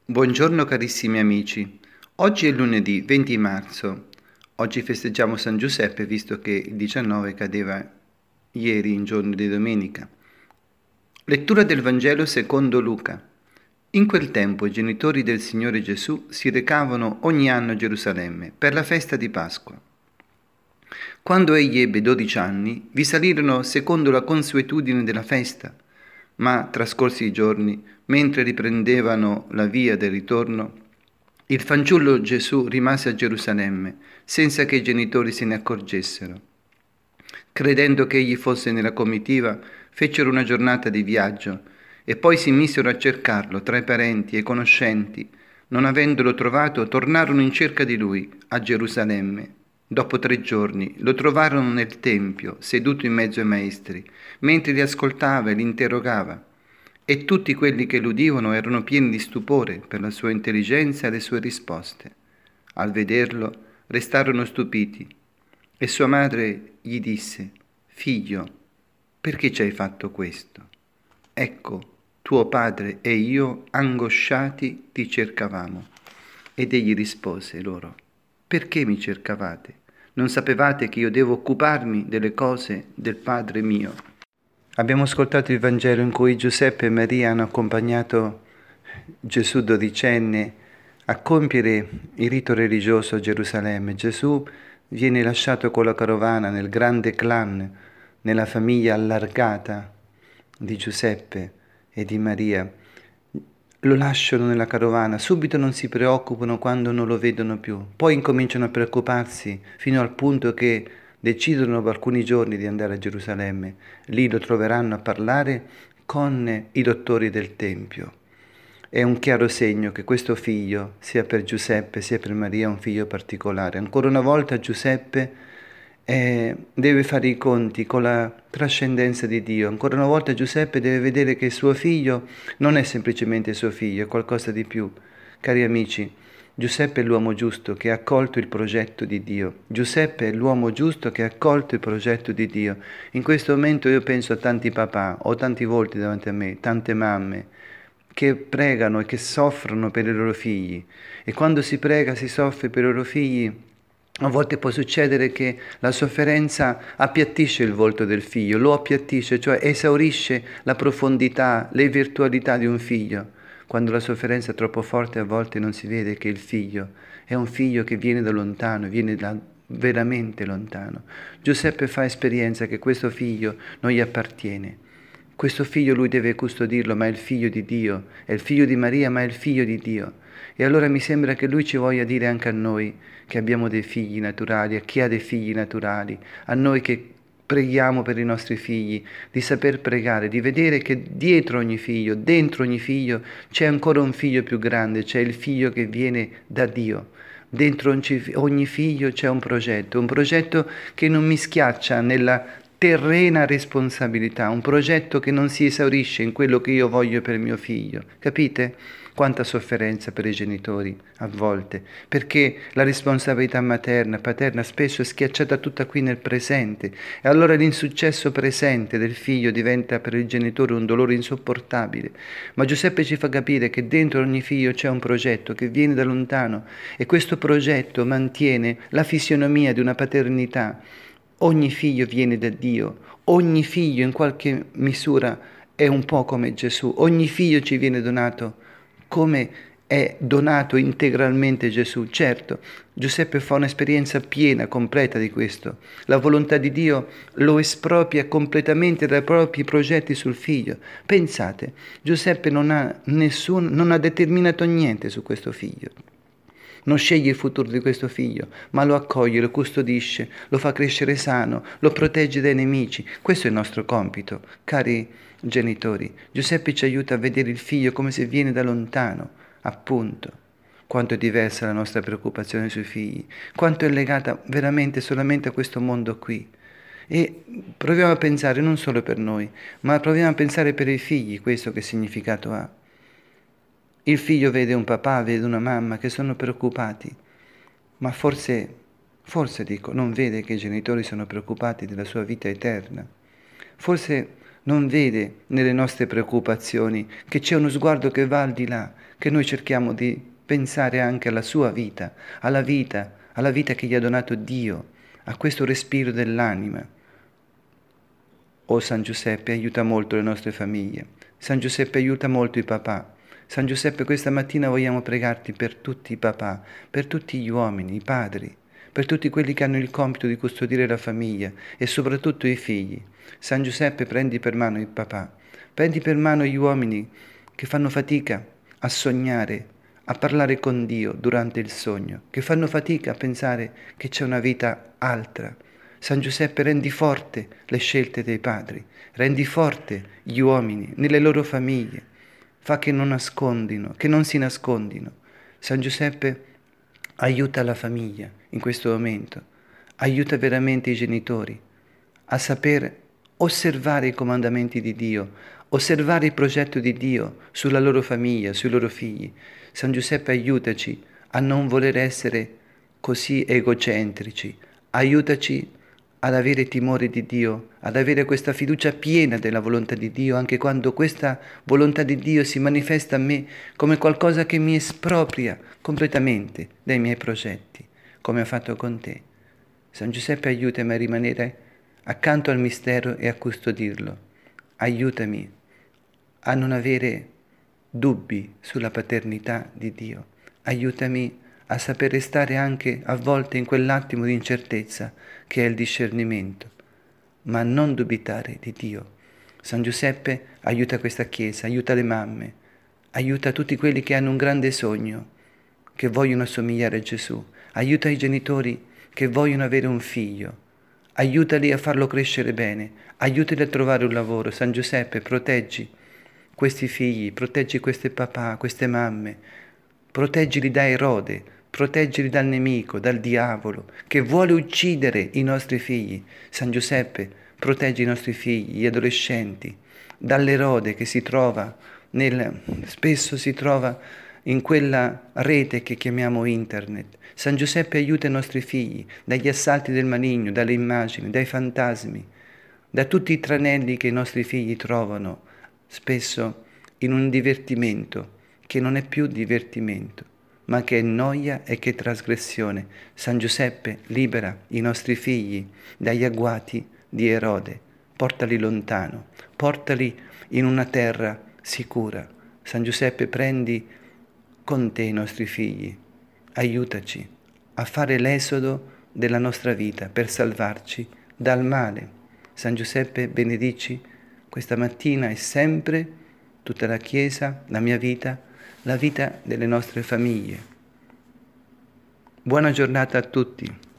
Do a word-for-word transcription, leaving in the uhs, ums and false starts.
Buongiorno carissimi amici, oggi è lunedì venti marzo, oggi festeggiamo San Giuseppe visto che il diciannove cadeva ieri in giorno di domenica. Lettura del Vangelo secondo Luca. In quel tempo i genitori del Signore Gesù si recavano ogni anno a Gerusalemme per la festa di Pasqua. Quando egli ebbe dodici anni, vi salirono secondo la consuetudine della festa, ma trascorsi i giorni, mentre riprendevano la via del ritorno, il fanciullo Gesù rimase a Gerusalemme, senza che i genitori se ne accorgessero. Credendo che egli fosse nella comitiva, fecero una giornata di viaggio e poi si misero a cercarlo tra i parenti e i conoscenti. Non avendolo trovato, tornarono in cerca di lui a Gerusalemme. Dopo tre giorni lo trovarono nel tempio, seduto in mezzo ai maestri, mentre li ascoltava e li interrogava. E tutti quelli che l'udivano erano pieni di stupore per la sua intelligenza e le sue risposte. Al vederlo restarono stupiti e sua madre gli disse: «Figlio, perché ci hai fatto questo? Ecco, tuo padre e io, angosciati, ti cercavamo». Ed egli rispose loro: «Perché mi cercavate? Non sapevate che io devo occuparmi delle cose del Padre mio?» Abbiamo ascoltato il Vangelo in cui Giuseppe e Maria hanno accompagnato Gesù dodicenne a compiere il rito religioso a Gerusalemme. Gesù viene lasciato con la carovana nel grande clan, nella famiglia allargata di Giuseppe e di Maria. Lo lasciano nella carovana, subito non si preoccupano quando non lo vedono più, poi incominciano a preoccuparsi fino al punto che decidono dopo alcuni giorni di andare a Gerusalemme. Lì lo troveranno a parlare con i dottori del Tempio. È un chiaro segno che questo figlio, sia per Giuseppe sia per Maria, è un figlio particolare. Ancora una volta Giuseppe eh, deve fare i conti con la trascendenza di Dio. Ancora una volta Giuseppe deve vedere che suo figlio non è semplicemente suo figlio, è qualcosa di più. Cari amici, Giuseppe è l'uomo giusto che ha accolto il progetto di Dio. Giuseppe è l'uomo giusto che ha accolto il progetto di Dio. In questo momento io penso a tanti papà, ho tanti volti davanti a me, tante mamme, che pregano e che soffrono per i loro figli. E quando si prega, si soffre per i loro figli, a volte può succedere che la sofferenza appiattisce il volto del figlio, lo appiattisce, cioè esaurisce la profondità, le virtualità di un figlio. Quando la sofferenza è troppo forte, a volte non si vede che il figlio è un figlio che viene da lontano, viene da veramente lontano. Giuseppe fa esperienza che questo figlio non gli appartiene. Questo figlio lui deve custodirlo, ma è il figlio di Dio, è il figlio di Maria, ma è il figlio di Dio. E allora mi sembra che lui ci voglia dire anche a noi che abbiamo dei figli naturali, a chi ha dei figli naturali, a noi che preghiamo per i nostri figli, di saper pregare, di vedere che dietro ogni figlio, dentro ogni figlio, c'è ancora un figlio più grande, c'è il figlio che viene da Dio. Dentro ogni figlio c'è un progetto, un progetto che non mi schiaccia nella terrena responsabilità, un progetto che non si esaurisce in quello che io voglio per mio figlio. Capite? Quanta sofferenza per i genitori a volte, perché la responsabilità materna, paterna spesso è schiacciata tutta qui nel presente e allora l'insuccesso presente del figlio diventa per il genitore un dolore insopportabile. Ma Giuseppe ci fa capire che dentro ogni figlio c'è un progetto che viene da lontano e questo progetto mantiene la fisionomia di una paternità. Ogni figlio viene da Dio, ogni figlio in qualche misura è un po' come Gesù, ogni figlio ci viene donato come è donato integralmente Gesù. Certo, Giuseppe fa un'esperienza piena, completa di questo. La volontà di Dio lo espropria completamente dai propri progetti sul figlio. Pensate, Giuseppe non ha nessun, non ha determinato niente su questo figlio. Non sceglie il futuro di questo figlio, ma lo accoglie, lo custodisce, lo fa crescere sano, lo protegge dai nemici. Questo è il nostro compito, cari genitori. Giuseppe ci aiuta a vedere il figlio come se viene da lontano, appunto. Quanto è diversa la nostra preoccupazione sui figli, quanto è legata veramente solamente a questo mondo qui. E proviamo a pensare non solo per noi, ma proviamo a pensare per i figli questo che significato ha. Il figlio vede un papà, vede una mamma che sono preoccupati, ma forse, forse dico, non vede che i genitori sono preoccupati della sua vita eterna. Forse non vede nelle nostre preoccupazioni che c'è uno sguardo che va al di là, che noi cerchiamo di pensare anche alla sua vita, alla vita, alla vita che gli ha donato Dio, a questo respiro dell'anima. Oh San Giuseppe, aiuta molto le nostre famiglie. San Giuseppe, aiuta molto i papà. San Giuseppe, questa mattina vogliamo pregarti per tutti i papà, per tutti gli uomini, i padri, per tutti quelli che hanno il compito di custodire la famiglia e soprattutto i figli. San Giuseppe, prendi per mano il papà, prendi per mano gli uomini che fanno fatica a sognare, a parlare con Dio durante il sogno, che fanno fatica a pensare che c'è una vita altra. San Giuseppe, rendi forte le scelte dei padri, rendi forte gli uomini nelle loro famiglie, fa che non nascondino, che non si nascondino. San Giuseppe, aiuta la famiglia in questo momento, aiuta veramente i genitori a saper osservare i comandamenti di Dio, osservare il progetto di Dio sulla loro famiglia, sui loro figli. San Giuseppe, aiutaci a non voler essere così egocentrici, aiutaci ad avere timore di Dio, ad avere questa fiducia piena della volontà di Dio, anche quando questa volontà di Dio si manifesta a me come qualcosa che mi espropria completamente dai miei progetti, come ha fatto con te. San Giuseppe, aiutami a rimanere accanto al mistero e a custodirlo. Aiutami a non avere dubbi sulla paternità di Dio. Aiutami a saper restare anche a volte in quell'attimo di incertezza che è il discernimento, ma a non dubitare di Dio. San Giuseppe, aiuta questa Chiesa, aiuta le mamme, aiuta tutti quelli che hanno un grande sogno, che vogliono assomigliare a Gesù, aiuta i genitori che vogliono avere un figlio, aiutali a farlo crescere bene, aiutali a trovare un lavoro. San Giuseppe, proteggi questi figli, proteggi queste papà, queste mamme, proteggili da Erode, proteggili dal nemico, dal diavolo, che vuole uccidere i nostri figli. San Giuseppe, proteggi i nostri figli, gli adolescenti, dall'Erode che si trova, nel, spesso si trova in quella rete che chiamiamo internet. San Giuseppe, aiuta i nostri figli dagli assalti del maligno, dalle immagini, dai fantasmi, da tutti i tranelli che i nostri figli trovano, spesso in un divertimento che non è più divertimento, ma che è noia e che è trasgressione. San Giuseppe, libera i nostri figli dagli agguati di Erode, portali lontano, portali in una terra sicura. San Giuseppe, prendi con te i nostri figli, aiutaci a fare l'esodo della nostra vita per salvarci dal male. San Giuseppe, benedici questa mattina e sempre tutta la Chiesa, la mia vita, la vita delle nostre famiglie. Buona giornata a tutti.